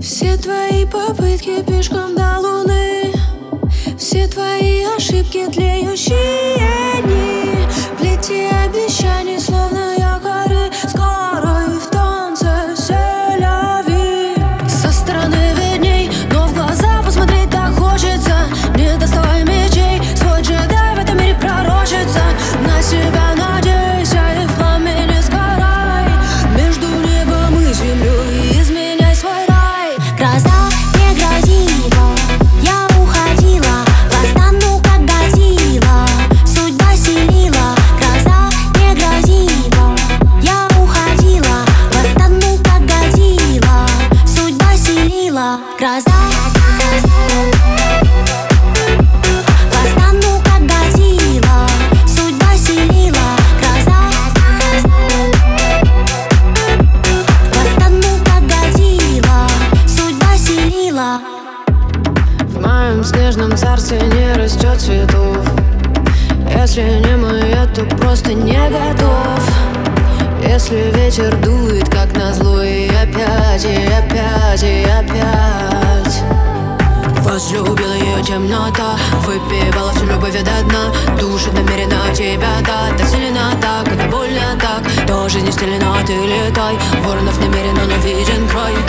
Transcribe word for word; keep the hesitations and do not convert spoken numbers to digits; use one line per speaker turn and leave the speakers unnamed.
Все твои попытки пешком до луны, все твои ошибки, тлеющие дни, плети обещаний, словно якоры, скорой в танце селяви. Со стороны видней, но в глаза посмотреть так хочется. Не доставай мечей, свой джедай в этом мире пророчится. На себя надейся и в пламени сгорай, между небом и землей изменяй свой рай.
Гроза не грозила, я уходила, восстану как Годзилла, судьба селила. Гроза не грозила, я уходила, восстану как Годзилла, судьба селила. Гроза восстану как Годзилла, судьба селила. Гроза восстану как Годзилла, судьба селила.
В моем снежном царстве не растет цветов. Если не моя, то просто не готов. Если ветер дует, как назло, и опять, и опять, и опять возлюбила ее темнота, выпивала всю любовь до дна. Душит намеренно тебя, да, так сильно так, это больно так. То жизнь не стелена, ты летай. Воронов намеренно, но виден край.